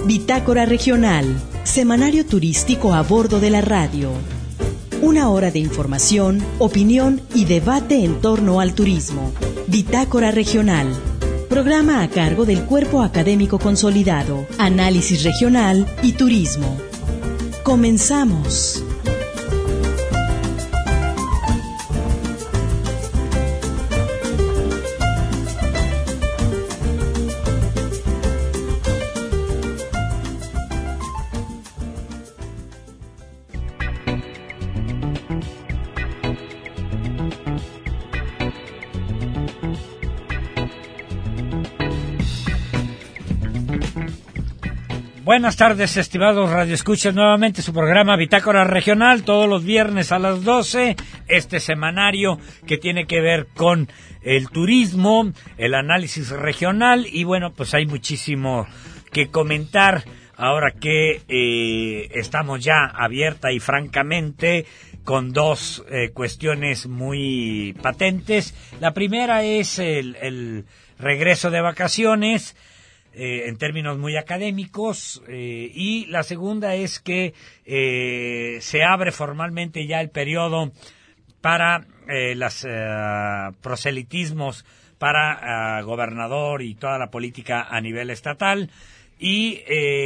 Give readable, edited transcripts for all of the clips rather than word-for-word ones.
Bitácora Regional, semanario turístico a bordo de la radio. Una hora de información, opinión y debate en torno al turismo. Bitácora Regional, programa a cargo del Cuerpo Académico Consolidado, Análisis Regional y Turismo. Comenzamos. Buenas tardes, estimados radioescuchas, nuevamente su programa Bitácora Regional, todos los viernes a las 12, este semanario que tiene que ver con el turismo, el análisis regional, y bueno, pues hay muchísimo que comentar ahora que estamos ya abierta y francamente con dos cuestiones muy patentes. La primera es el regreso de vacaciones, en términos muy académicos, y la segunda es que se abre formalmente ya el periodo para los proselitismos para gobernador y toda la política a nivel estatal, y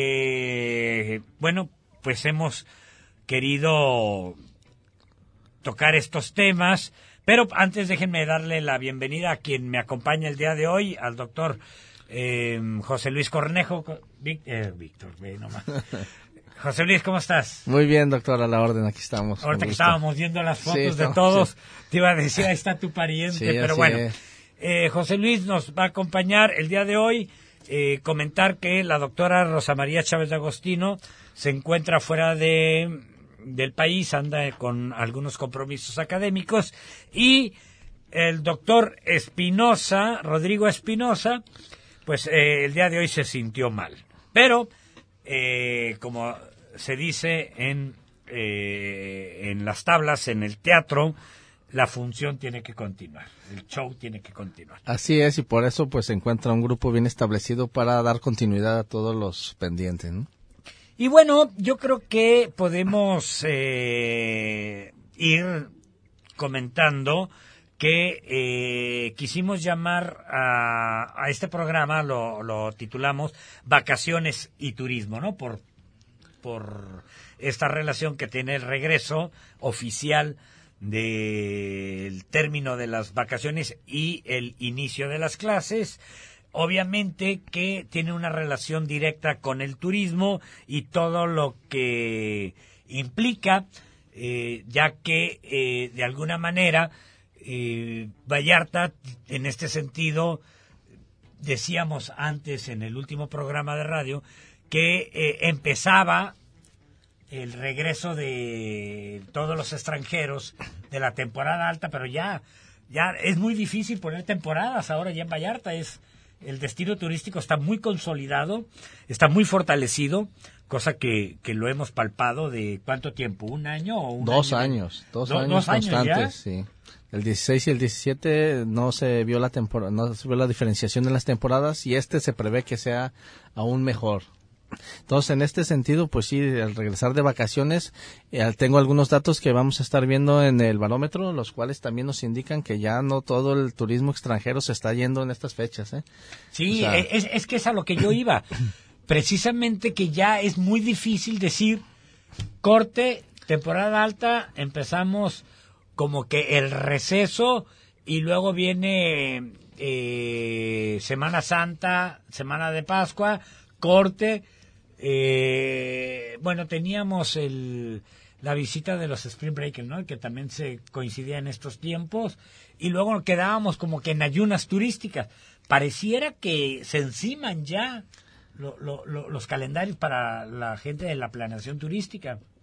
bueno, pues hemos querido tocar estos temas, pero antes déjenme darle la bienvenida a quien me acompaña el día de hoy, al doctor José Luis Cornejo. Víctor, ve nomás. José Luis, ¿cómo estás? Muy bien, doctor, a la orden, aquí estamos. Ahorita que estábamos viendo las fotos de todos, sí, te iba a decir, ahí está tu pariente, sí, pero bueno. José Luis nos va a acompañar el día de hoy, comentar que la doctora Rosa María Chávez de Agostino se encuentra fuera del país, anda con algunos compromisos académicos, y el doctor Espinosa, Rodrigo Espinosa, pues el día de hoy se sintió mal. Pero, como se dice en las tablas, en el teatro, la función tiene que continuar, el show tiene que continuar. Así es, y por eso pues se encuentra un grupo bien establecido para dar continuidad a todos los pendientes, ¿no? Y bueno, yo creo que podemos ir comentando que quisimos llamar a este programa, lo titulamos Vacaciones y Turismo, ¿no? Por esta relación que tiene el regreso oficial del término de las vacaciones y el inicio de las clases. Obviamente que tiene una relación directa con el turismo y todo lo que implica, ya que de alguna manera Vallarta, en este sentido, decíamos antes en el último programa de radio que empezaba el regreso de todos los extranjeros de la temporada alta, pero ya es muy difícil poner temporadas ahora ya en Vallarta. El destino turístico está muy consolidado, está muy fortalecido, cosa que lo hemos palpado. ¿De cuánto tiempo? ¿Un año o un Dos año? Dos años constantes, ¿ya? Sí. El 16 y el 17 no se vio la diferenciación de las temporadas, y se prevé que sea aún mejor. Entonces, en este sentido, pues sí, al regresar de vacaciones, tengo algunos datos que vamos a estar viendo en el barómetro, los cuales también nos indican que ya no todo el turismo extranjero se está yendo en estas fechas, ¿eh? Sí, o sea, es que es a lo que yo iba. Precisamente que ya es muy difícil decir, corte, temporada alta, empezamos como que el receso, y luego viene Semana Santa, Semana de Pascua, corte. Bueno, teníamos la visita de los Spring Breakers, ¿no? Que también se coincidía en estos tiempos, y luego quedábamos como que en ayunas turísticas. Pareciera que se enciman ya los calendarios para la gente de la planeación turística.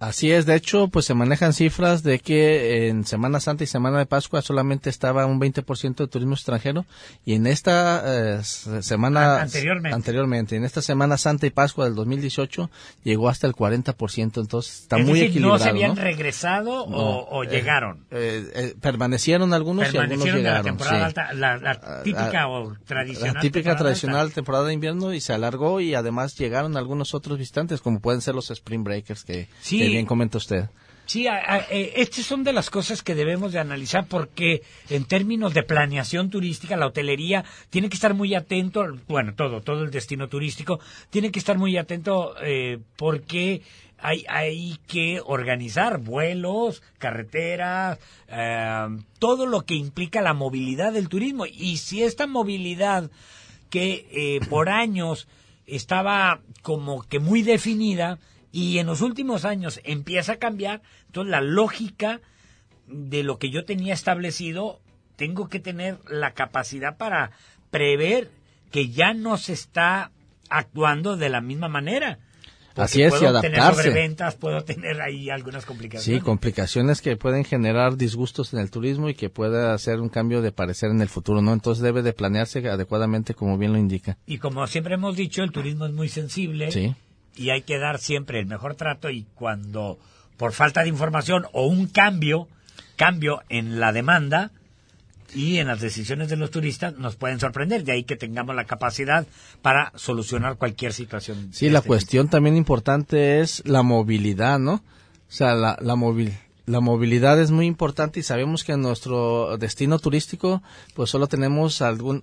Así es, de hecho, pues se manejan cifras de que en Semana Santa y Semana de Pascua solamente estaba un 20% de turismo extranjero, y en esta semana anteriormente, en esta Semana Santa y Pascua del 2018 llegó hasta el 40%, entonces está muy equilibrado. ¿No se habían regresado o llegaron? Permanecieron algunos y algunos llegaron. De la temporada alta, la típica o tradicional. La típica tradicional temporada de invierno, y se alargó, y además llegaron algunos otros visitantes, como pueden ser los Spring Breakers que bien comenta usted. Sí, estas son de las cosas que debemos de analizar, porque en términos de planeación turística, la hotelería tiene que estar muy atento, bueno, todo el destino turístico tiene que estar muy atento, porque hay que organizar vuelos, carreteras, todo lo que implica la movilidad del turismo. Y si esta movilidad que por años estaba como que muy definida, y en los últimos años empieza a cambiar, entonces la lógica de lo que yo tenía establecido, tengo que tener la capacidad para prever que ya no se está actuando de la misma manera. Así es, y adaptarse. Puedo tener sobreventas, puedo tener ahí algunas complicaciones. Sí, complicaciones que pueden generar disgustos en el turismo y que pueda hacer un cambio de parecer en el futuro, ¿no? Entonces debe de planearse adecuadamente, como bien lo indica. Y como siempre hemos dicho, el turismo es muy sensible. Sí. Y hay que dar siempre el mejor trato, y cuando por falta de información o un cambio en la demanda y en las decisiones de los turistas, nos pueden sorprender. De ahí que tengamos la capacidad para solucionar cualquier situación. Sí, la cuestión también importante es la movilidad, ¿no? O sea, la movilidad es muy importante, y sabemos que en nuestro destino turístico pues solo tenemos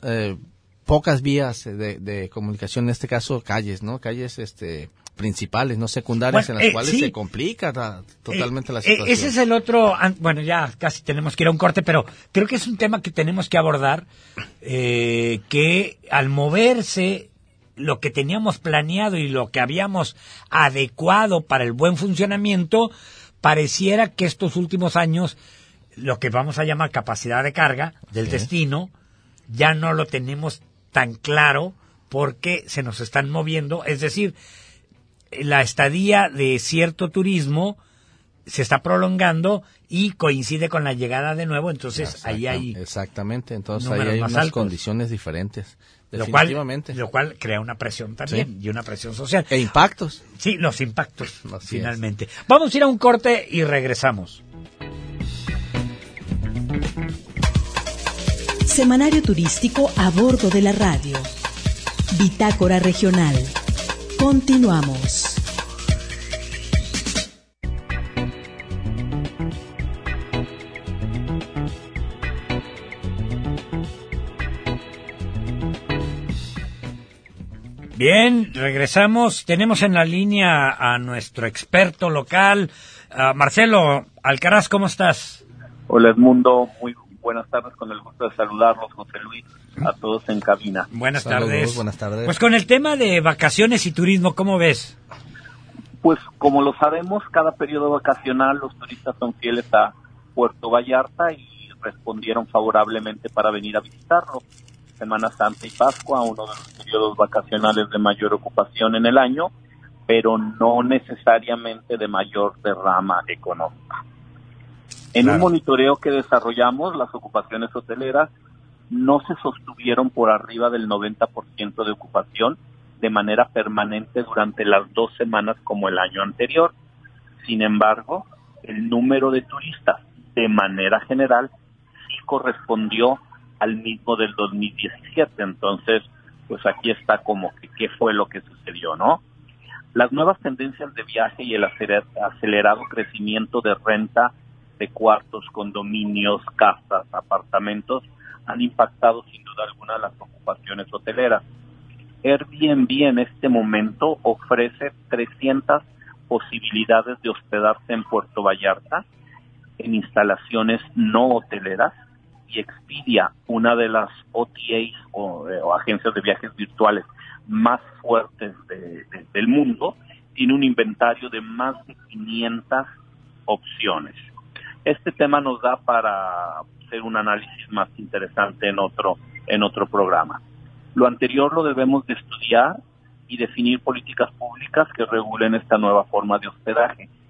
pocas vías de comunicación, en este caso calles, ¿no? Calles principales, no secundarias, en las cuales se complica totalmente la situación. Ese es el otro, bueno, ya casi tenemos que ir a un corte, pero creo que es un tema que tenemos que abordar, que al moverse lo que teníamos planeado y lo que habíamos adecuado para el buen funcionamiento, pareciera que estos últimos años, lo que vamos a llamar capacidad de carga del destino, ya no lo tenemos tan claro, porque se nos están moviendo, es decir, la estadía de cierto turismo se está prolongando y coincide con la llegada de nuevo, entonces ahí hay exactamente, entonces ahí hay unas altos, condiciones diferentes, definitivamente. Lo cual crea una presión también, y una presión social. E impactos. Sí, los impactos, finalmente. Vamos a ir a un corte y regresamos. Semanario turístico a bordo de la radio. Bitácora regional. Continuamos. Bien, regresamos. Tenemos en la línea a nuestro experto local, Marcelo Alcaraz. ¿Cómo estás? Hola, Edmundo. Muy buenas tardes, con el gusto de saludarlos, José Luis, a todos en cabina. Buenas Saludos, tardes. Buenas tardes. Pues con el tema de vacaciones y turismo, ¿cómo ves? Pues como lo sabemos, cada periodo vacacional los turistas son fieles a Puerto Vallarta y respondieron favorablemente para venir a visitarlo. Semana Santa y Pascua, uno de los periodos vacacionales de mayor ocupación en el año, pero no necesariamente de mayor derrama económica. En un monitoreo que desarrollamos, las ocupaciones hoteleras no se sostuvieron por arriba del 90% de ocupación de manera permanente durante las 2 semanas como el año anterior. Sin embargo, el número de turistas de manera general sí correspondió al mismo del 2017. Entonces, pues aquí está como que qué fue lo que sucedió, ¿no? Las nuevas tendencias de viaje y el acelerado crecimiento de renta de cuartos, condominios, casas, apartamentos, han impactado sin duda alguna las ocupaciones hoteleras. Airbnb en este momento ofrece 300 posibilidades de hospedarse en Puerto Vallarta en instalaciones no hoteleras, y Expedia, una de las OTAs o agencias de viajes virtuales más fuertes del mundo, tiene un inventario de más de 500 opciones. Este tema nos da para hacer un análisis más interesante en otro programa. Lo anterior lo debemos de estudiar y definir políticas públicas que regulen esta nueva forma de hospedaje.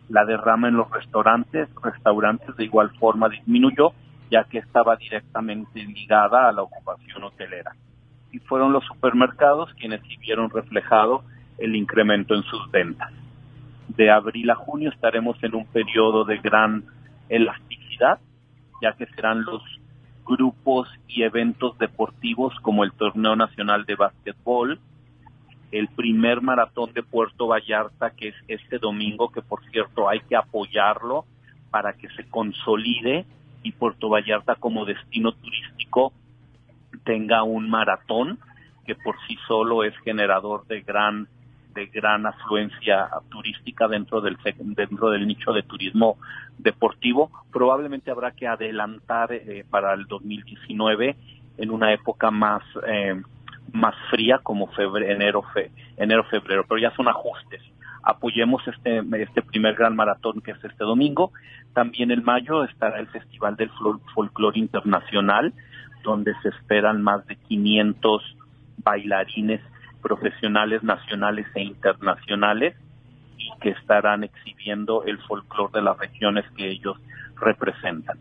La derrama en los restaurantes de igual forma disminuyó, ya que estaba directamente ligada a la ocupación hotelera. Y fueron los supermercados quienes sí vieron reflejado el incremento en sus ventas. De abril a junio estaremos en un periodo de gran elasticidad, ya que serán los grupos y eventos deportivos como el Torneo Nacional de Básquetbol, el primer maratón de Puerto Vallarta, que es este domingo, que por cierto hay que apoyarlo para que se consolide y Puerto Vallarta como destino turístico tenga un maratón que por sí solo es generador de gran afluencia turística dentro del nicho de turismo deportivo. Probablemente habrá que adelantar para el 2019 en una época más fría como enero, febrero, pero ya son ajustes. Apoyemos este primer gran maratón que es este domingo. También en mayo estará el Festival del Folclore Internacional, donde se esperan más de 500 bailarines profesionales nacionales e internacionales y que estarán exhibiendo el folclore de las regiones que ellos representan.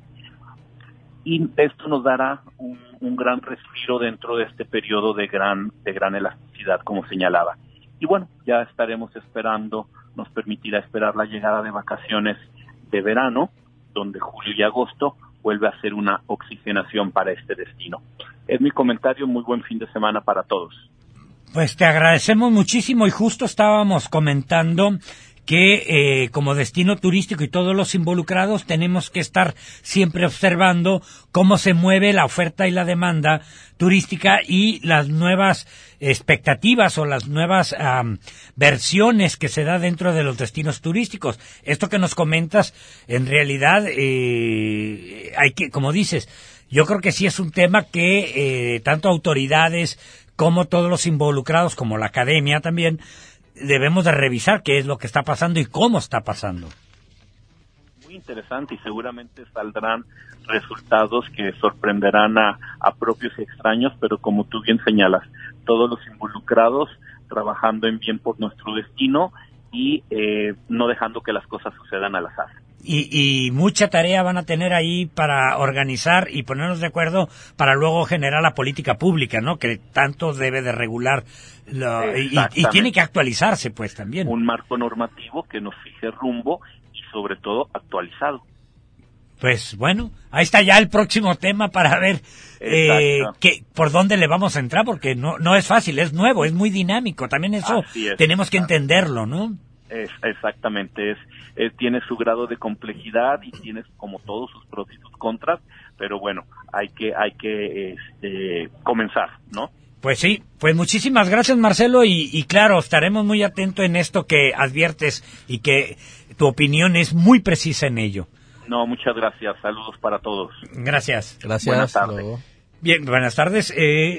Y esto nos dará un gran respiro dentro de este periodo de gran elasticidad, como señalaba. Y bueno, ya estaremos esperando, nos permitirá esperar la llegada de vacaciones de verano, donde julio y agosto vuelve a ser una oxigenación para este destino. Es mi comentario, muy buen fin de semana para todos. Pues te agradecemos muchísimo y justo estábamos comentando que como destino turístico y todos los involucrados tenemos que estar siempre observando cómo se mueve la oferta y la demanda turística y las nuevas expectativas o las nuevas versiones que se da dentro de los destinos turísticos. Esto que nos comentas, en realidad, hay que, como dices, yo creo que sí es un tema que tanto autoridades como todos los involucrados, como la academia también, debemos de revisar qué es lo que está pasando y cómo está pasando. Muy interesante y seguramente saldrán resultados que sorprenderán a propios y extraños, pero como tú bien señalas, todos los involucrados trabajando en bien por nuestro destino y no dejando que las cosas sucedan al azar. Y mucha tarea van a tener ahí para organizar y ponernos de acuerdo para luego generar la política pública, ¿no? Que tanto debe de regular y tiene que actualizarse, pues, también. Un marco normativo que nos fije rumbo y, sobre todo, actualizado. Pues, bueno, ahí está ya el próximo tema para ver por dónde le vamos a entrar, porque no es fácil, es nuevo, es muy dinámico. También eso tenemos que entenderlo, ¿no? Exactamente, tiene su grado de complejidad y tiene, como todos, sus pros y sus contras, pero bueno, hay que comenzar, ¿no? Pues sí, pues muchísimas gracias, Marcelo, y claro, estaremos muy atentos en esto que adviertes y que tu opinión es muy precisa en ello. No, muchas gracias, saludos para todos. Gracias. Buenas tardes. Bien, buenas tardes.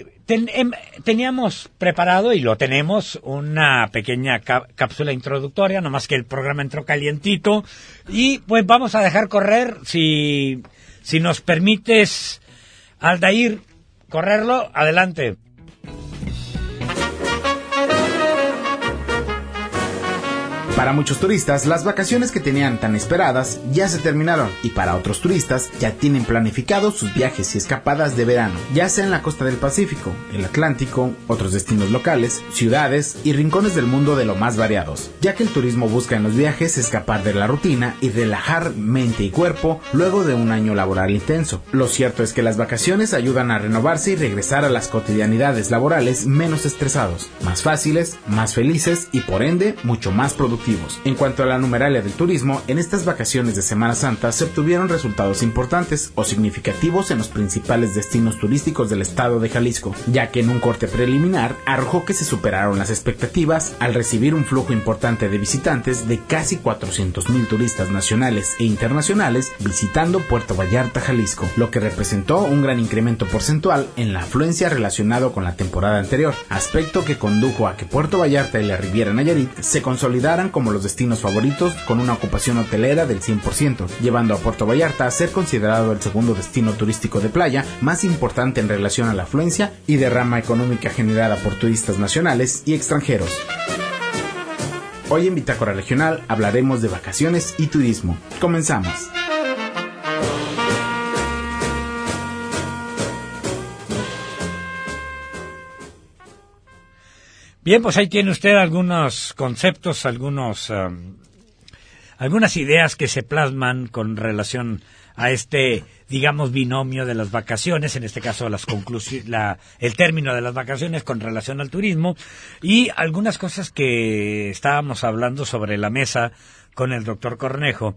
Teníamos preparado, y lo tenemos, una pequeña cápsula introductoria, nomás que el programa entró calientito, y pues vamos a dejar correr, si nos permites, Aldair, correrlo, adelante. Para muchos turistas, las vacaciones que tenían tan esperadas ya se terminaron y para otros turistas ya tienen planificados sus viajes y escapadas de verano, ya sea en la costa del Pacífico, el Atlántico, otros destinos locales, ciudades y rincones del mundo de lo más variados, ya que el turismo busca en los viajes escapar de la rutina y relajar mente y cuerpo luego de un año laboral intenso. Lo cierto es que las vacaciones ayudan a renovarse y regresar a las cotidianidades laborales menos estresados, más fáciles, más felices y por ende mucho más productivos. En cuanto a la numeralia del turismo, en estas vacaciones de Semana Santa se obtuvieron resultados importantes o significativos en los principales destinos turísticos del estado de Jalisco, ya que en un corte preliminar arrojó que se superaron las expectativas al recibir un flujo importante de visitantes de casi 400,000 turistas nacionales e internacionales visitando Puerto Vallarta, Jalisco, lo que representó un gran incremento porcentual en la afluencia relacionado con la temporada anterior, aspecto que condujo a que Puerto Vallarta y la Riviera Nayarit se consolidaran como los destinos favoritos con una ocupación hotelera del 100%, llevando a Puerto Vallarta a ser considerado el segundo destino turístico de playa más importante en relación a la afluencia y derrama económica generada por turistas nacionales y extranjeros. Hoy en Bitácora Regional hablaremos de vacaciones y turismo. Comenzamos. Bien, pues ahí tiene usted algunos conceptos, algunas ideas que se plasman con relación a este, digamos, binomio de las vacaciones, en este caso el término de las vacaciones con relación al turismo, y algunas cosas que estábamos hablando sobre la mesa con el doctor Cornejo,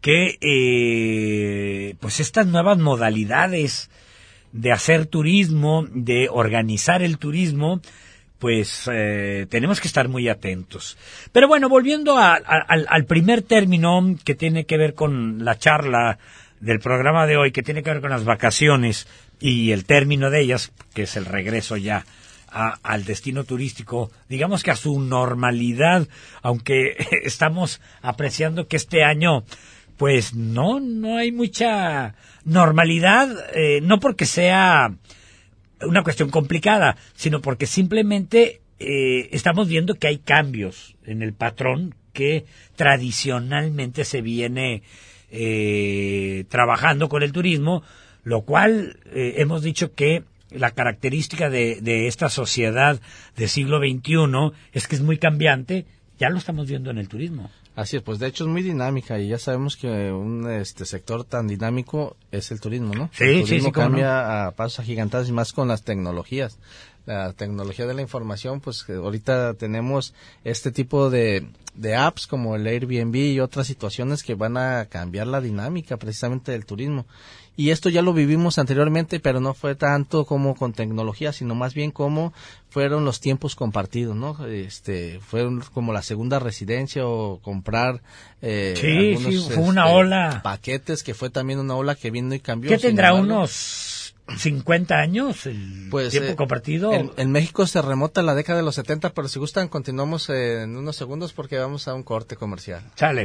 que pues estas nuevas modalidades de hacer turismo, de organizar el turismo, pues tenemos que estar muy atentos. Pero bueno, volviendo al primer término que tiene que ver con la charla del programa de hoy, que tiene que ver con las vacaciones y el término de ellas, que es el regreso ya al destino turístico, digamos que a su normalidad, aunque estamos apreciando que este año pues no hay mucha normalidad, no porque sea una cuestión complicada, sino porque simplemente estamos viendo que hay cambios en el patrón que tradicionalmente se viene trabajando con el turismo, lo cual hemos dicho que la característica de esta sociedad del siglo XXI es que es muy cambiante. Ya lo estamos viendo en el turismo. Así es, pues de hecho es muy dinámica y ya sabemos que un sector tan dinámico es el turismo, ¿no? Sí, el turismo sí, cambia a pasos agigantados y más con las tecnologías. La tecnología de la información, pues ahorita tenemos este tipo de apps como el Airbnb y otras situaciones que van a cambiar la dinámica precisamente del turismo. Y esto ya lo vivimos anteriormente, pero no fue tanto como con tecnología, sino más bien como fueron los tiempos compartidos, ¿no? Fueron como la segunda residencia o comprar algunos, fue una ola. Paquetes, que fue también una ola que vino y cambió. ¿Qué tendrá, unos 50 años el tiempo compartido? En México se remota a la década de los 70, pero si gustan continuamos en unos segundos porque vamos a un corte comercial. Sale.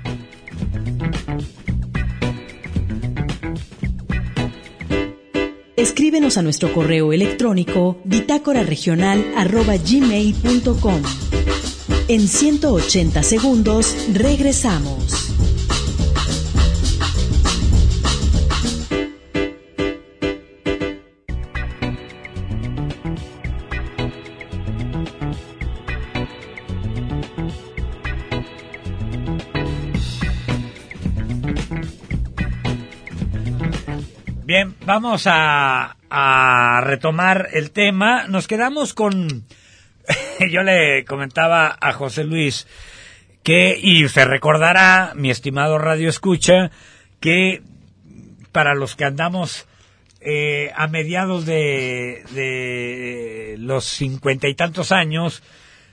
Escríbenos a nuestro correo electrónico bitácoraregional@gmail.com. En 180 segundos regresamos. Bien, vamos a retomar el tema. Nos quedamos con... Yo le comentaba a José Luis que, y usted recordará, mi estimado Radio Escucha, que para los que andamos a mediados de los 50 y tantos años,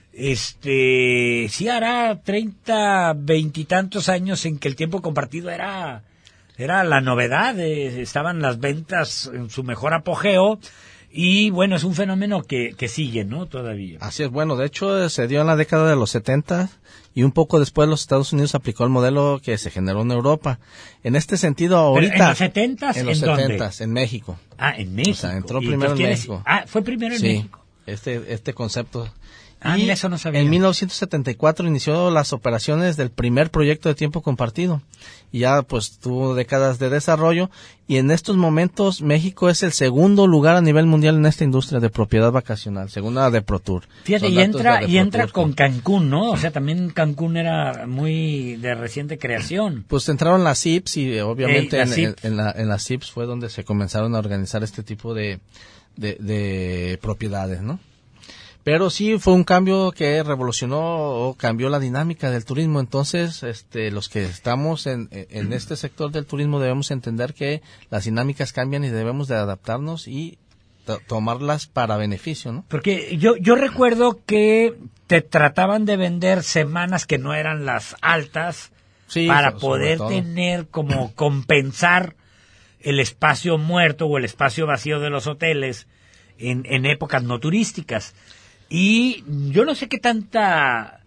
sí hará 30, 20 y tantos años en que el tiempo compartido era la novedad, estaban las ventas en su mejor apogeo y bueno, es un fenómeno que sigue, ¿no? Todavía. Así es, bueno, de hecho se dio en la década de los 70 y un poco después los Estados Unidos aplicó el modelo que se generó en Europa. En este sentido, ahorita... ¿En los 70s? En los 70s, en México. Ah, en México. O sea, entró primero en México. Ah, fue primero en México. Este concepto. Ah, mira, eso no sabía. En 1974 inició las operaciones del primer proyecto de tiempo compartido. Y ya pues tuvo décadas de desarrollo. Y en estos momentos México es el segundo lugar a nivel mundial en esta industria de propiedad vacacional, segunda de ProTour. Fíjate, y entra con Cancún, ¿no? O sea, también Cancún era muy de reciente creación. Pues entraron las CIPS y obviamente en las CIPS fue donde se comenzaron a organizar este tipo de propiedades, ¿no? Pero sí fue un cambio que revolucionó o cambió la dinámica del turismo. Entonces, los que estamos en este sector del turismo debemos entender que las dinámicas cambian y debemos de adaptarnos y tomarlas para beneficio, ¿no? Porque yo recuerdo que te trataban de vender semanas que no eran las altas, sí, para poder tener como compensar el espacio muerto o el espacio vacío de los hoteles en épocas no turísticas. Y yo no sé qué tanta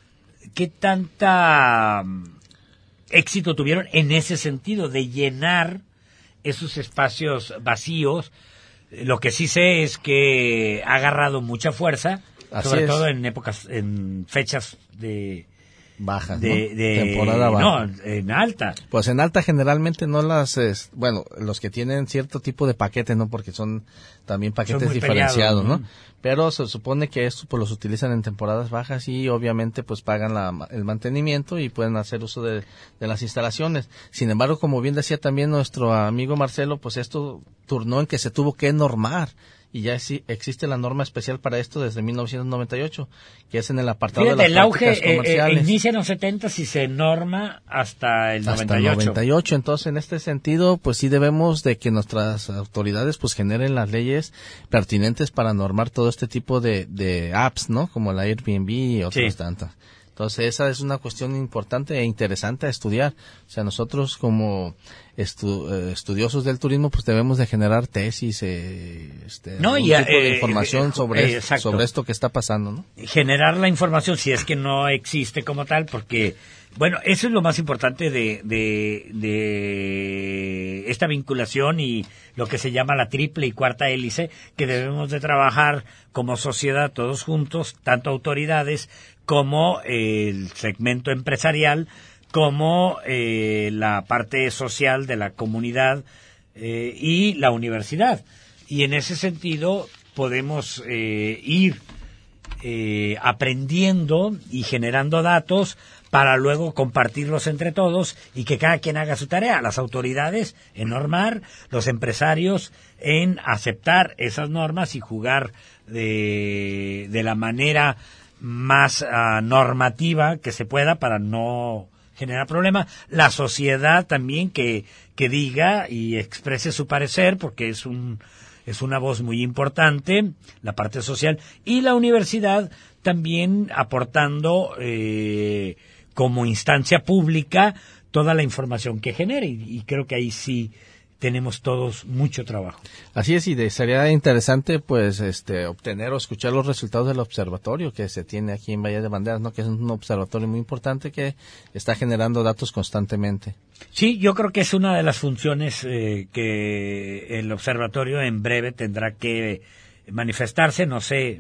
éxito tuvieron en ese sentido de llenar esos espacios vacíos. Lo que sí sé es que ha agarrado mucha fuerza, sobre todo en fechas de bajas, temporada baja. No, en alta. Pues en alta generalmente no los que tienen cierto tipo de paquete, ¿no? Porque son también paquetes diferenciados, ¿no? Pero se supone que esto pues los utilizan en temporadas bajas y obviamente pues pagan el mantenimiento y pueden hacer uso de las instalaciones. Sin embargo, como bien decía también nuestro amigo Marcelo, pues esto turnó en que se tuvo que normar. Y ya existe la norma especial para esto desde 1998, que es en el apartado de las prácticas comerciales. Inicia en los 70 y se norma hasta el 98. Hasta el 98. Entonces, en este sentido, pues sí debemos de que nuestras autoridades pues generen las leyes pertinentes para normar todo este tipo de apps, ¿no? Como la Airbnb y otras tantas. Entonces, esa es una cuestión importante e interesante a estudiar. O sea, nosotros como estudiosos del turismo, pues debemos de generar tesis, tipo de información sobre esto que está pasando, ¿no? Generar la información, si es que no existe como tal, porque, bueno, eso es lo más importante de esta vinculación y lo que se llama la triple y cuarta hélice, que debemos de trabajar como sociedad todos juntos, tanto autoridades como el segmento empresarial, como la parte social de la comunidad y la universidad. Y en ese sentido podemos ir aprendiendo y generando datos para luego compartirlos entre todos y que cada quien haga su tarea. Las autoridades en normar, los empresarios en aceptar esas normas y jugar de la manera más normativa que se pueda para no generar problema. La sociedad también que diga y exprese su parecer, porque es una voz muy importante, la parte social, y la universidad también aportando como instancia pública toda la información que genere, y creo que ahí sí tenemos todos mucho trabajo. Así es, y sería interesante pues obtener o escuchar los resultados del observatorio que se tiene aquí en Bahía de Banderas, ¿no? Que es un observatorio muy importante que está generando datos constantemente. Sí, yo creo que es una de las funciones que el observatorio en breve tendrá que manifestarse. No sé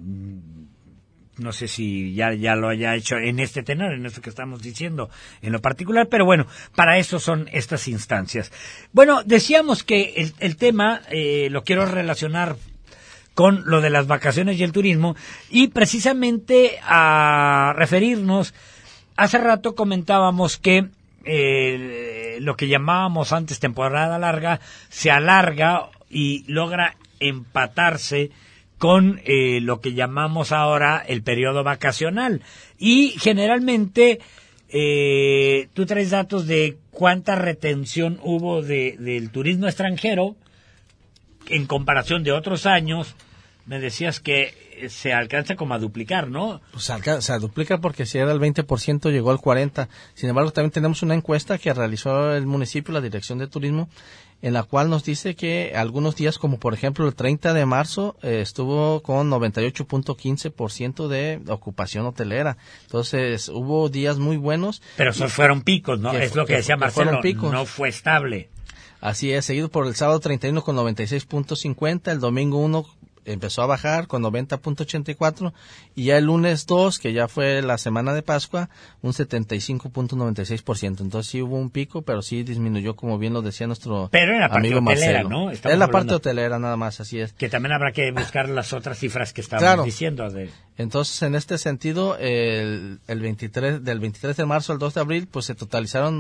si ya lo haya hecho en este tenor, en esto que estamos diciendo en lo particular, pero bueno, para eso son estas instancias. Bueno, decíamos que el tema lo quiero relacionar con lo de las vacaciones y el turismo, y precisamente a referirnos, hace rato comentábamos que lo que llamábamos antes temporada larga se alarga y logra empatarse con lo que llamamos ahora el periodo vacacional. Y generalmente tú traes datos de cuánta retención hubo del turismo extranjero en comparación de otros años. Me decías que se alcanza como a duplicar, ¿no? Pues se duplica porque si era el 20% llegó al 40%. Sin embargo, también tenemos una encuesta que realizó el municipio, la Dirección de Turismo, en la cual nos dice que algunos días, como por ejemplo el 30 de marzo, estuvo con 98.15% de ocupación hotelera. Entonces, hubo días muy buenos. Pero esos fueron picos, ¿no? Es lo que decía Marcelo, no fue estable. Así es, seguido por el sábado 31 con 96.50, el domingo 1 empezó a bajar con 90.84 y ya el lunes 2, que ya fue la semana de Pascua, un 75.96%. Entonces sí hubo un pico, pero sí disminuyó, como bien lo decía nuestro pero en la parte hotelera, ¿no? Es la parte hotelera nada más, así es. Que también habrá que buscar las otras cifras que estábamos diciendo. Entonces, en este sentido, del 23 de marzo al 2 de abril, pues se totalizaron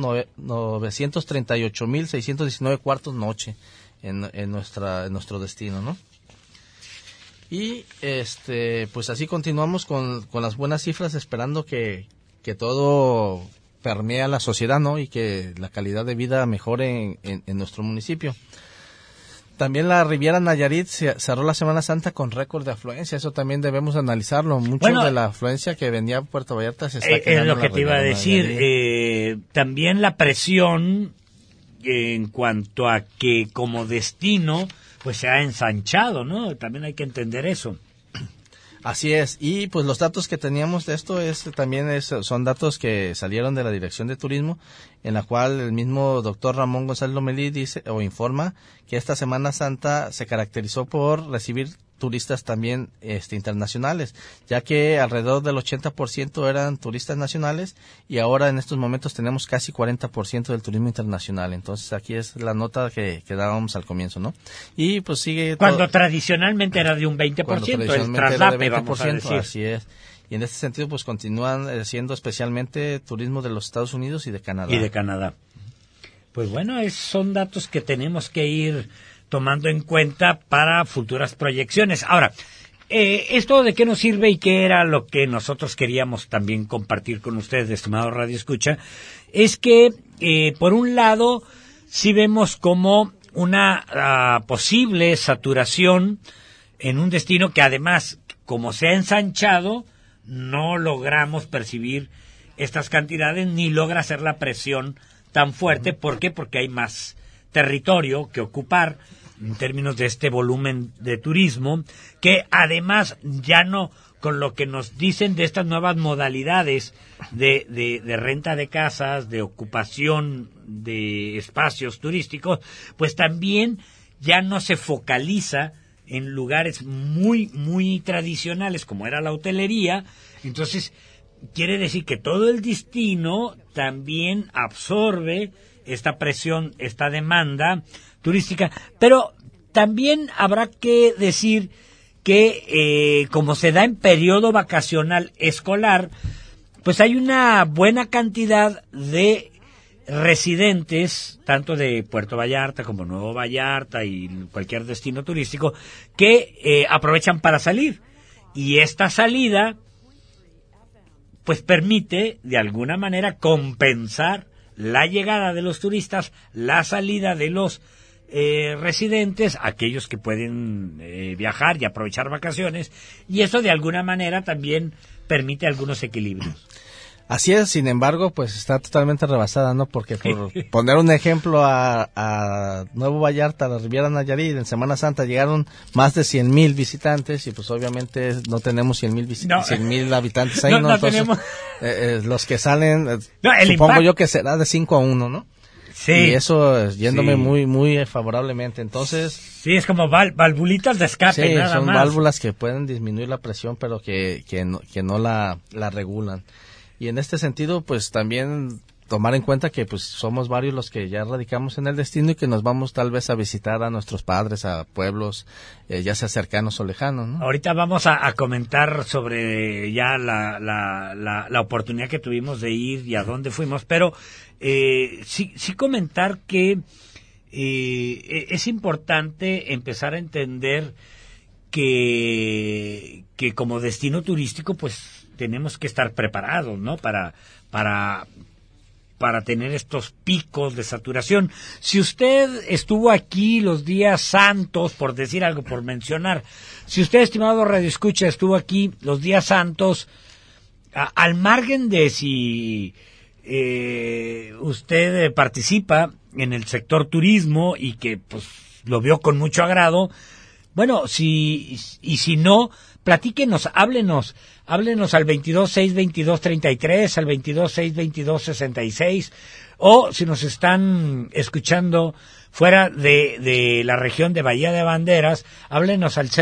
938.619 cuartos noche en nuestro destino, ¿no? Y pues así continuamos con las buenas cifras, esperando que todo permee a la sociedad, ¿no? Y que la calidad de vida mejore en nuestro municipio. También la Riviera Nayarit cerró la Semana Santa con récord de afluencia. Eso también debemos analizarlo. Mucho de la afluencia que venía a Puerto Vallarta se está quedando. Es lo que te iba a decir. También la presión en cuanto a que como destino pues se ha ensanchado, ¿no? También hay que entender eso. Así es, y pues los datos que teníamos de esto son datos que salieron de la Dirección de Turismo, en la cual el mismo doctor Ramón González Lomelí dice o informa que esta Semana Santa se caracterizó por recibir turistas también internacionales, ya que alrededor del 80% eran turistas nacionales y ahora en estos momentos tenemos casi 40% del turismo internacional. Entonces aquí es la nota que dábamos al comienzo, ¿no? Y pues sigue... Cuando tradicionalmente era de un 20%, el traslape, vamos a decir. Así es. Y en este sentido pues continúan siendo especialmente turismo de los Estados Unidos y de Canadá. Pues bueno, son datos que tenemos que ir tomando en cuenta para futuras proyecciones. Ahora, ¿esto de qué nos sirve y qué era lo que nosotros queríamos también compartir con ustedes, estimado Radio Escucha? Es que, por un lado, sí vemos como una posible saturación en un destino que además, como se ha ensanchado, no logramos percibir estas cantidades ni logra hacer la presión tan fuerte. ¿Por qué? Porque hay más territorio que ocupar en términos de este volumen de turismo, que además ya no, con lo que nos dicen de estas nuevas modalidades de renta de casas, de ocupación de espacios turísticos, pues también ya no se focaliza en lugares muy, muy tradicionales como era la hotelería. Entonces, quiere decir que todo el destino también absorbe esta presión, esta demanda turística, pero también habrá que decir que como se da en periodo vacacional escolar, pues hay una buena cantidad de residentes, tanto de Puerto Vallarta como Nuevo Vallarta y cualquier destino turístico, que aprovechan para salir. Y esta salida pues permite de alguna manera compensar la llegada de los turistas, la salida de los residentes, aquellos que pueden viajar y aprovechar vacaciones, y eso de alguna manera también permite algunos equilibrios. Así es, sin embargo, pues está totalmente rebasada, ¿no? Porque por poner un ejemplo a Nuevo Vallarta, a la Riviera Nayarit, en Semana Santa llegaron más de 100,000 visitantes y pues obviamente no tenemos 100,000 habitantes ahí, ¿no? No Entonces, tenemos. Los que salen, supongo impacto. yo que será de 5-1, ¿no? Sí. Y eso yéndome sí. muy favorablemente. Entonces, sí, es como valvulitas de escape, sí, nada son más. válvulas que pueden disminuir la presión, pero que no la regulan. Y en este sentido, pues también tomar en cuenta que pues somos varios los que ya radicamos en el destino y que nos vamos tal vez a visitar a nuestros padres, a pueblos, ya sea cercanos o lejanos, ¿no? Ahorita vamos a comentar sobre ya la oportunidad que tuvimos de ir y a dónde fuimos, pero sí comentar que es importante empezar a entender que como destino turístico pues tenemos que estar preparados, ¿no? Para tener estos picos de saturación. Si usted estuvo aquí los días santos, por decir algo, por mencionar, si usted, estimado Radio Escucha, estuvo aquí los días santos, al margen de si usted participa en el sector turismo y que pues lo vio con mucho agrado, bueno, si no, platíquenos, háblenos al 22-6-22-33, al 22-6-22-66, o si nos están escuchando fuera de la región de Bahía de Banderas, háblenos al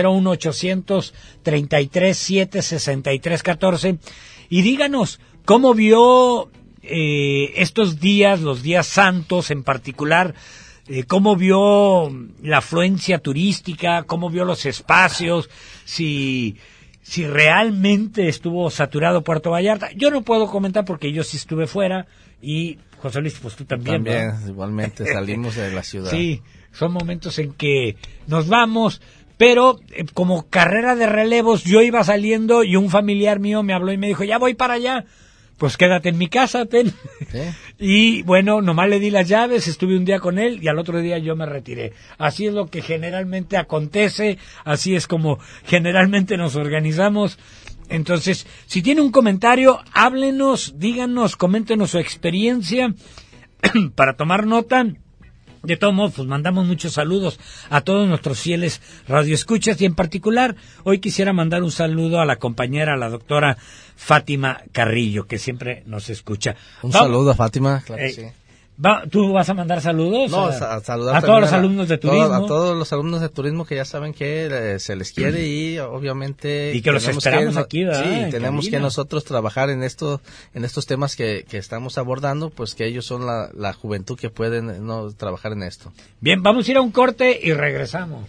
01800-33-7-63-14 y díganos cómo vio estos días, los días santos en particular, cómo vio la afluencia turística, cómo vio los espacios, si realmente estuvo saturado Puerto Vallarta. Yo no puedo comentar porque yo sí estuve fuera y José Luis, pues tú también. También, ¿no? Igualmente salimos de la ciudad. Sí, son momentos en que nos vamos, pero como carrera de relevos yo iba saliendo y un familiar mío me habló y me dijo, ya voy para allá. Pues quédate en mi casa, ten. ¿Sí? Y bueno, nomás le di las llaves, estuve un día con él y al otro día yo me retiré. Así es lo que generalmente acontece, así es como generalmente nos organizamos. Entonces, si tiene un comentario, háblenos, díganos, coméntenos su experiencia para tomar nota. De todos modos, pues mandamos muchos saludos a todos nuestros fieles radioescuchas y en particular hoy quisiera mandar un saludo a la compañera, a la doctora Fátima Carrillo, que siempre nos escucha. Un saludo a Fátima, claro que sí. ¿Tú vas a mandar saludos? No, a saludar a todos los alumnos de turismo. A todos los alumnos de turismo que ya saben que se les quiere y obviamente... Y que los esperamos aquí, ¿verdad? Sí, tenemos que nosotros trabajar en estos temas que estamos abordando, pues que ellos son la juventud que pueden trabajar en esto. Bien, vamos a ir a un corte y regresamos.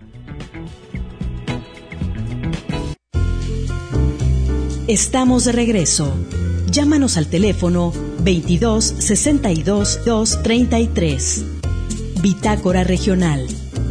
Estamos de regreso. Llámanos al teléfono 22 62 233. Bitácora Regional.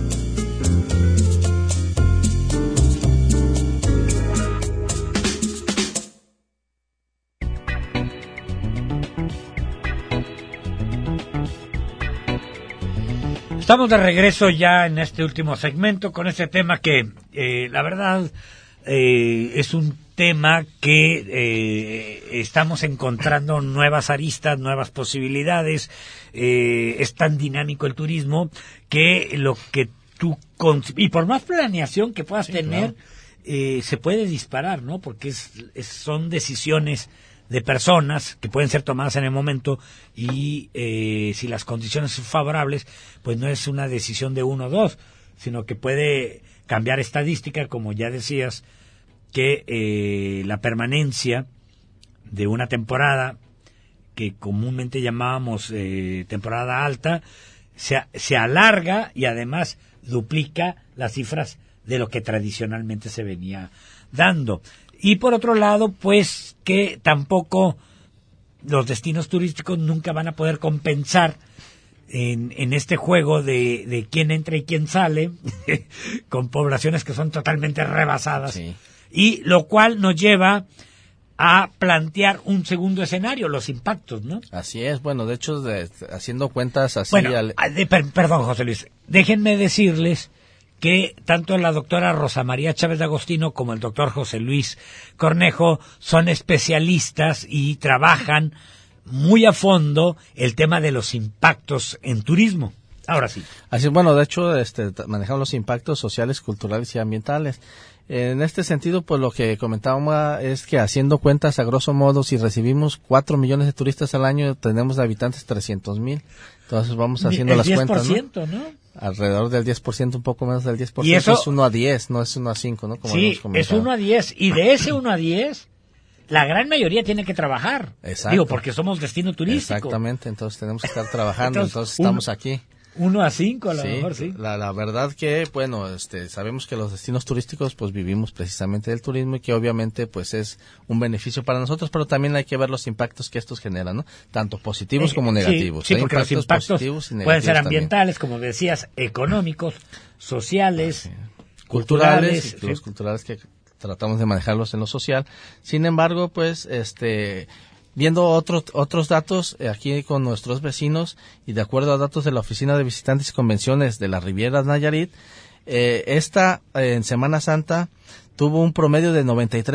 Estamos de regreso ya en este último segmento con este tema que, la verdad, es un tema que estamos encontrando nuevas aristas, nuevas posibilidades. Es tan dinámico el turismo que lo que tú... Y por más planeación que puedas tener, claro, se puede disparar, ¿no? Porque son decisiones de personas que pueden ser tomadas en el momento y si las condiciones son favorables, pues no es una decisión de 1 o 2, sino que puede cambiar estadística, como ya decías, que la permanencia de una temporada que comúnmente llamábamos temporada alta se alarga y además duplica las cifras de lo que tradicionalmente se venía dando. Y por otro lado, pues que tampoco los destinos turísticos nunca van a poder compensar en este juego de quién entra y quién sale, con poblaciones que son totalmente rebasadas. Sí. Y lo cual nos lleva a plantear un segundo escenario, los impactos, ¿no? Así es, bueno, de hecho, haciendo cuentas así... Bueno, perdón, José Luis, déjenme decirles que tanto la doctora Rosa María Chávez de Agostino como el doctor José Luis Cornejo son especialistas y trabajan muy a fondo el tema de los impactos en turismo. Ahora sí. Así es, bueno, de hecho, manejamos los impactos sociales, culturales y ambientales. En este sentido, pues lo que comentábamos es que haciendo cuentas a grosso modo, si recibimos 4 millones de turistas al año, tenemos de habitantes 300,000. Entonces vamos haciendo las cuentas, ¿no? Alrededor del 10%, un poco menos del 10%. ¿Y eso? Es 1 a 10, no es 1 a 5, ¿no? Como sí, es 1 a 10. Y de ese 1 a 10, la gran mayoría tiene que trabajar. Exacto. Digo, porque somos destino turístico. Exactamente, entonces tenemos que estar trabajando, entonces estamos aquí. 1 a 5 a lo mejor, sí. La verdad que, bueno, sabemos que los destinos turísticos, pues vivimos precisamente del turismo y que obviamente, pues es un beneficio para nosotros, pero también hay que ver los impactos que estos generan, ¿no? Tanto positivos como negativos. Sí, porque los impactos pueden ser ambientales, también, como decías, económicos, sociales, culturales. Los culturales que tratamos de manejarlos en lo social. Sin embargo, pues, viendo otros datos aquí con nuestros vecinos y de acuerdo a datos de la Oficina de Visitantes y Convenciones de la Riviera Nayarit, esta en Semana Santa tuvo un promedio de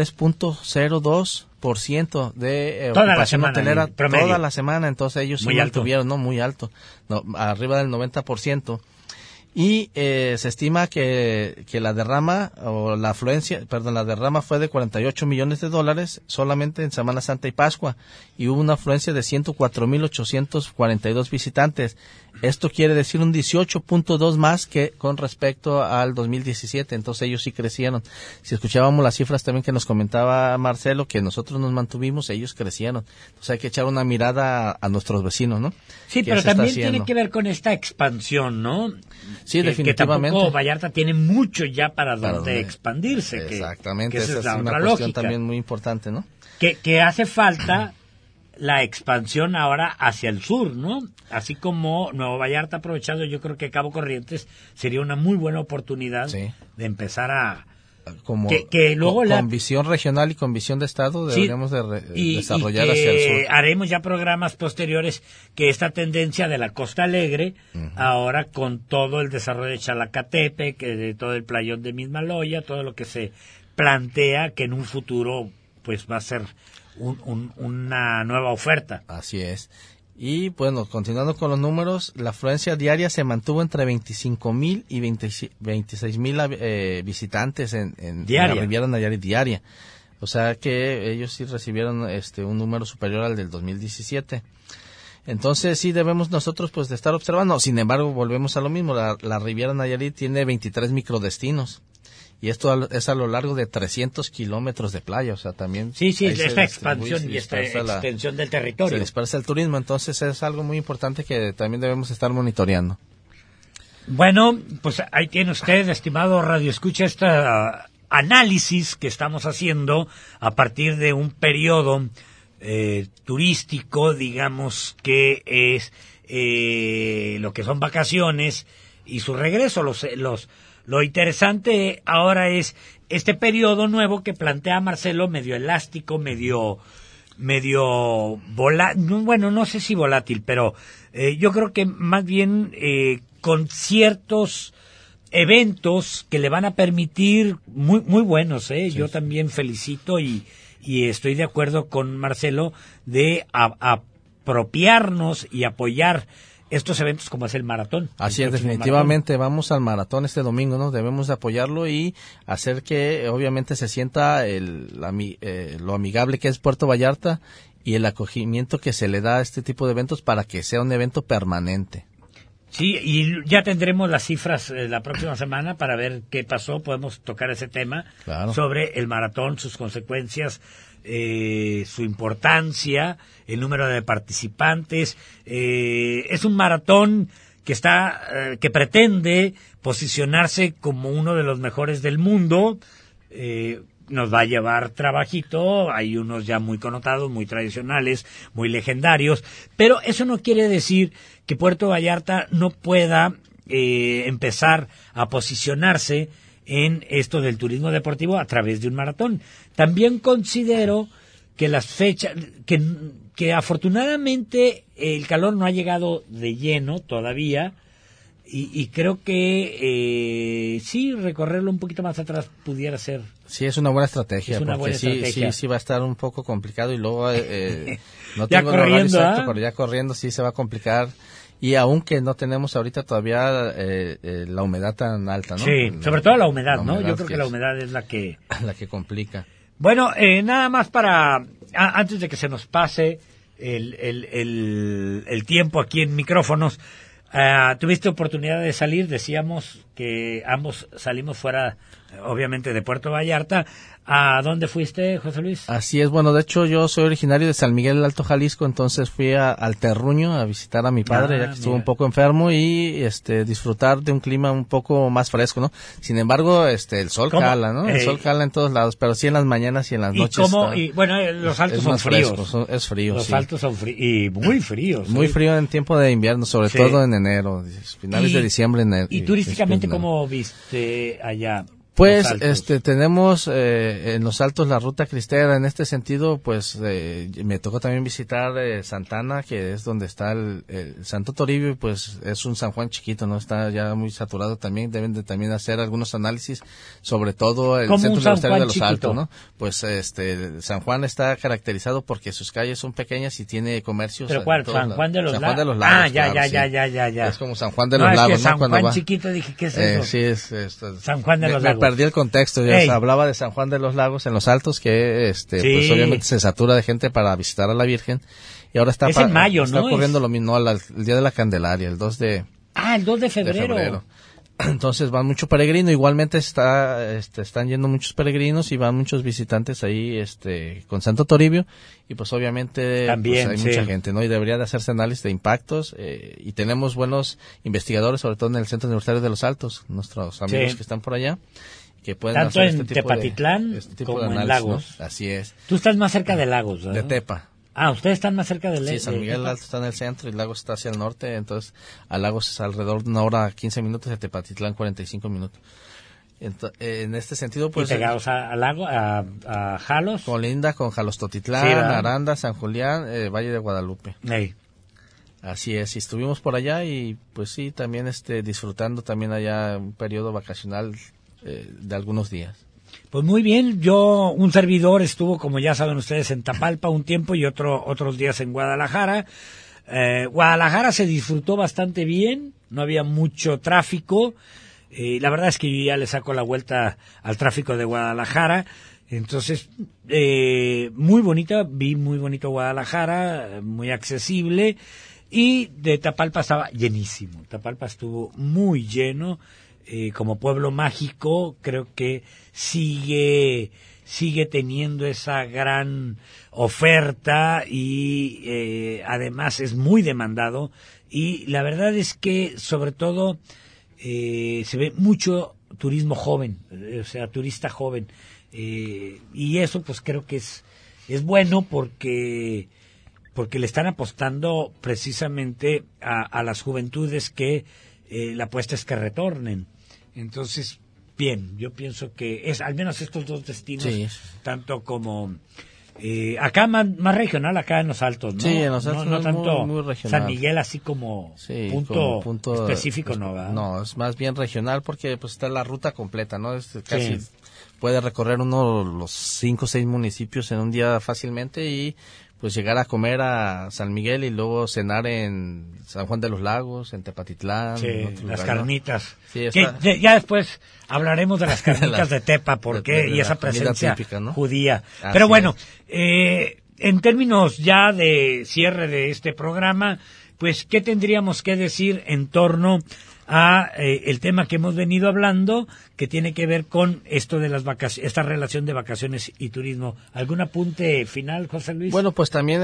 93.02% de ocupación hotelera toda la semana, entonces ellos sí tuvieron, ¿no? Muy alto, arriba del 90%. Y se estima que la derrama la derrama fue de $48 millones solamente en Semana Santa y Pascua, y hubo una afluencia de 104,842 visitantes. Esto quiere decir un 18.2 más que con respecto al 2017, entonces ellos sí crecieron. Si escuchábamos las cifras también que nos comentaba Marcelo, que nosotros nos mantuvimos, ellos crecieron. Entonces hay que echar una mirada a nuestros vecinos, ¿no? Sí, pero también tiene que ver con esta expansión, ¿no? Sí, definitivamente. Que tampoco Vallarta tiene mucho ya para donde expandirse. Exactamente, que esa es una cuestión lógica también muy importante, ¿no? Que hace falta la expansión ahora hacia el sur, ¿no? Así como Nuevo Vallarta aprovechado, yo creo que Cabo Corrientes sería una muy buena oportunidad de empezar a... con visión regional y con visión de Estado deberíamos desarrollar hacia el sur. Haremos ya programas posteriores que esta tendencia de la Costa Alegre, ahora con todo el desarrollo de Chalacatepec, de todo el playón de Mismaloya, todo lo que se plantea que en un futuro pues va a ser una nueva oferta. Así es. Y bueno, continuando con los números, la afluencia diaria se mantuvo entre 25,000 y 26,000 visitantes en la Riviera Nayarit diaria. O sea que ellos sí recibieron un número superior al del 2017. Entonces sí debemos nosotros pues de estar observando. Sin embargo, volvemos a lo mismo, la Riviera Nayarit tiene 23 microdestinos. Y esto es a lo largo de 300 kilómetros de playa, o sea, también... Sí, esta expansión y esta extensión del territorio. Se dispersa el turismo, entonces es algo muy importante que también debemos estar monitoreando. Bueno, pues ahí tiene usted, estimado Radio Escucha, este análisis que estamos haciendo a partir de un periodo turístico, digamos, que es lo que son vacaciones y su regreso, Lo interesante ahora es este periodo nuevo que plantea Marcelo, medio elástico, medio volátil, bueno, no sé si volátil, pero yo creo que más bien con ciertos eventos que le van a permitir muy muy buenos, Sí. Yo también felicito y estoy de acuerdo con Marcelo de apropiarnos y apoyar estos eventos como es el maratón. Así es, definitivamente vamos al maratón este domingo, ¿no? Debemos de apoyarlo y hacer que obviamente se sienta lo amigable que es Puerto Vallarta y el acogimiento que se le da a este tipo de eventos para que sea un evento permanente. Sí, y ya tendremos las cifras la próxima semana para ver qué pasó. Podemos tocar ese tema sobre el maratón, sus consecuencias, su importancia, el número de participantes. Es un maratón que pretende posicionarse como uno de los mejores del mundo. Nos va a llevar trabajito, hay unos ya muy connotados, muy tradicionales, muy legendarios, pero eso no quiere decir que Puerto Vallarta no pueda empezar a posicionarse en esto del turismo deportivo a través de un maratón. También considero que las fechas, que afortunadamente el calor no ha llegado de lleno todavía, y creo que sí, recorrerlo un poquito más atrás pudiera ser. Sí, es una buena estrategia, sí va a estar un poco complicado y luego no tengo el horario exacto, pero ya corriendo sí se va a complicar. Y aunque no tenemos ahorita todavía la humedad tan alta, ¿no? Sí, sobre todo la humedad, ¿no? Yo creo que la humedad es la que complica. Bueno, nada más antes de que se nos pase el tiempo aquí en micrófonos, tuviste oportunidad de salir, decíamos que ambos salimos fuera, obviamente, de Puerto Vallarta. ¿A dónde fuiste, José Luis? Así es, bueno, de hecho yo soy originario de San Miguel del Alto Jalisco, entonces fui al Terruño a visitar a mi padre, ya que estuvo un poco enfermo, y disfrutar de un clima un poco más fresco, ¿no? Sin embargo, el sol cala, ¿no? El sol cala en todos lados, pero sí en las mañanas y en las noches. Los altos son fríos. Es frío, Los altos son fríos, y muy fríos. Muy frío en tiempo de invierno, sobre todo en enero, finales de diciembre. Y turísticamente, ¿cómo viste allá? Pues tenemos en los Altos la ruta cristera. En este sentido, pues me tocó también visitar Santana, que es donde está el Santo Toribio, y pues es un San Juan chiquito, ¿no? Está ya muy saturado también. Deben de también hacer algunos análisis, sobre todo el Centro Universitario de los Altos, ¿no? Pues San Juan está caracterizado porque sus calles son pequeñas y tiene comercios. ¿Pero cuál? ¿San Juan de los Lagos? San Juan de los Claro, Lagos. Ya. Es como San Juan de los Lagos, es que ¿no? San Juan chiquito, dije, ¿qué es eso? Sí, es San Juan de los Lagos. Perdí el contexto, ya se hablaba de San Juan de los Lagos en los Altos, que pues obviamente se satura de gente para visitar a la Virgen, y ahora está en mayo, está ocurriendo lo mismo, el Día de la Candelaria, el 2 de el 2 de febrero. Entonces van mucho peregrino, igualmente están yendo muchos peregrinos y van muchos visitantes ahí con Santo Toribio, y pues obviamente también, pues, hay mucha gente, ¿no? Y debería de hacerse análisis de impactos, y tenemos buenos investigadores, sobre todo en el Centro Universitario de los Altos, nuestros amigos que están por allá, que pueden tanto hacer en Tepatitlán como de análisis, en Lagos, ¿no? Así es. Tú estás más cerca de Lagos, ¿verdad? De Tepa. Ustedes están más cerca del Sí, San Miguel Alto está en el centro y Lagos está hacia el norte, entonces a Lagos es alrededor de 1 hora 15 minutos, y a Tepatitlán 45 minutos. En este sentido, pues... ¿Y pegados a Jalos? Colinda con Jalostotitlán, Aranda, San Julián, Valle de Guadalupe. Así es, y estuvimos por allá y pues sí, también disfrutando también allá un periodo vacacional de algunos días. Pues muy bien, un servidor estuvo, como ya saben ustedes, en Tapalpa un tiempo y otros días en Guadalajara. Guadalajara se disfrutó bastante bien, no había mucho tráfico. La verdad es que yo ya le saco la vuelta al tráfico de Guadalajara. Entonces, muy bonita, vi muy bonito Guadalajara, muy accesible, y de Tapalpa estaba llenísimo. Tapalpa estuvo muy lleno, como pueblo mágico, creo que sigue teniendo esa gran oferta y además es muy demandado, y la verdad es que sobre todo se ve mucho turismo joven, o sea, turista joven, y eso pues creo que es bueno porque le están apostando precisamente a las juventudes que la apuesta es que retornen. Entonces, bien, yo pienso que es al menos estos dos destinos, sí, tanto como acá más regional, acá en los Altos, ¿no? Sí, en los Altos no tanto muy regional. San Miguel así como, sí, punto específico, pues, ¿no? ¿verdad? No, es más bien regional porque pues está la ruta completa, ¿no? Casi puede recorrer uno los 5 o 6 municipios en un día fácilmente y pues llegar a comer a San Miguel y luego cenar en San Juan de los Lagos, en Tepatitlán. Sí, las lugar, carnitas. ¿no? Sí, está... ya después hablaremos de las carnitas de Tepa, porque y esa presencia típica, ¿no? Judía. Así pero bueno, en términos ya de cierre de este programa, pues, ¿qué tendríamos que decir en torno a el tema que hemos venido hablando, que tiene que ver con esto de las vacaciones, esta relación de vacaciones y turismo? ¿Algún apunte final, José Luis? Bueno, pues también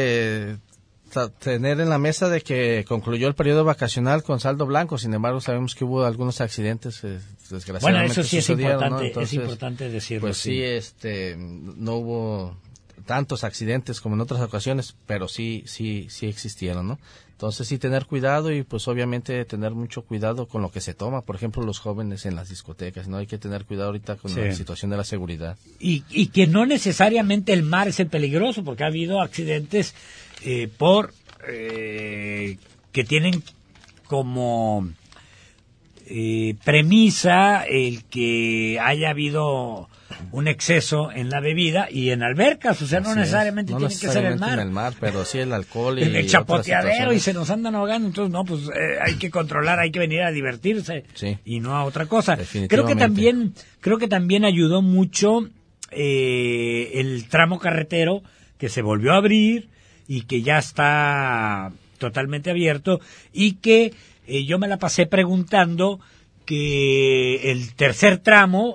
tener en la mesa de que concluyó el periodo vacacional con saldo blanco. Sin embargo, sabemos que hubo algunos accidentes, desgraciadamente. Bueno, eso sí es importante, ¿no? Entonces, es importante decirlo. Pues sí, no hubo tantos accidentes como en otras ocasiones, pero sí existieron, ¿no? Entonces sí tener cuidado y pues obviamente tener mucho cuidado con lo que se toma, por ejemplo los jóvenes en las discotecas, ¿no? Hay que tener cuidado ahorita con la situación de la seguridad. Y que no necesariamente el mar es el peligroso, porque ha habido accidentes que tienen como premisa el que haya habido un exceso en la bebida y en albercas, o sea, no necesariamente tiene que ser el mar. En el mar, pero sí el alcohol y el chapoteadero y se nos andan ahogando, entonces no, pues hay que controlar, hay que venir a divertirse y no a otra cosa. Creo que también ayudó mucho el tramo carretero que se volvió a abrir y que ya está totalmente abierto y que yo me la pasé preguntando que el tercer tramo,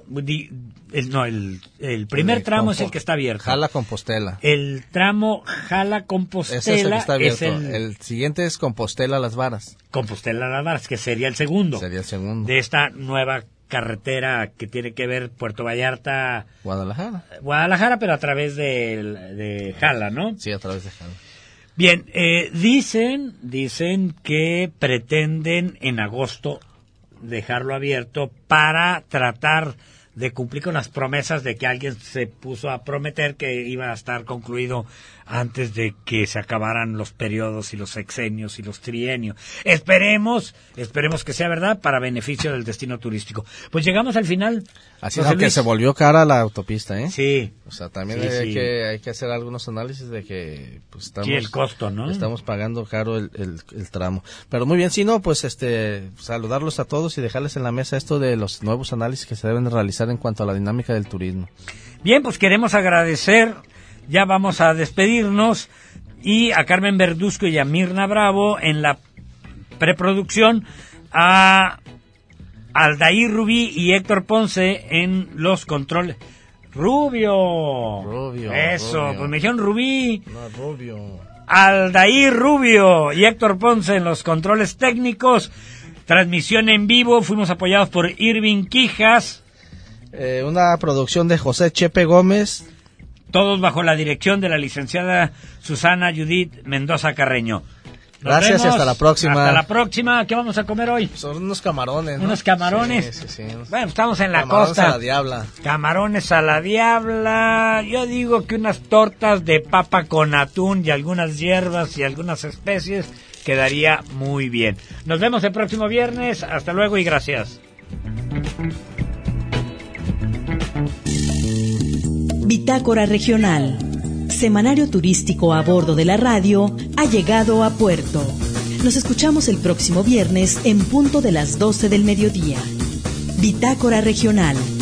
el primer tramo es el que está abierto. Jala-Compostela. El tramo Jala-Compostela ese es el que está abierto. El siguiente es Compostela-Las Varas. Compostela-Las Varas, que sería el segundo. Sería el segundo. De esta nueva carretera que tiene que ver Puerto Vallarta... Guadalajara, pero a través de Jala, ¿no? Sí, a través de Jala. Bien, dicen que pretenden en agosto dejarlo abierto para tratar de cumplir con las promesas de que alguien se puso a prometer que iba a estar concluido antes de que se acabaran los periodos y los sexenios y los trienios. Esperemos que sea verdad para beneficio del destino turístico. Pues llegamos al final. Así es, aunque se volvió cara la autopista, ¿eh? Sí. O sea, también hay que hacer algunos análisis de que pues estamos... Sí, el costo, ¿no? Estamos pagando caro el tramo. Pero muy bien, si no, pues saludarlos a todos y dejarles en la mesa esto de los nuevos análisis que se deben realizar en cuanto a la dinámica del turismo. Bien, pues queremos agradecer, ya vamos a despedirnos, y a Carmen Verduzco y a Mirna Bravo en la preproducción, a Aldair Rubí y Héctor Ponce en los controles. Rubio. Eso, pues me dijeron Rubí. No, Rubio. Aldair Rubio y Héctor Ponce en los controles técnicos. Transmisión en vivo, fuimos apoyados por Irving Quijas. Una producción de José Chepe Gómez. Todos bajo la dirección de la licenciada Susana Judith Mendoza Carreño. Gracias y hasta la próxima. Hasta la próxima. ¿Qué vamos a comer hoy? Son unos camarones, ¿no? Unos camarones. Sí. Bueno, estamos en la camarones costa. A la diabla. Camarones a la diabla. Yo digo que unas tortas de papa con atún y algunas hierbas y algunas especies quedaría muy bien. Nos vemos el próximo viernes. Hasta luego y gracias. Bitácora Regional, semanario turístico a bordo de la radio, ha llegado a puerto. Nos escuchamos el próximo viernes en punto de las 12 del mediodía. Bitácora Regional.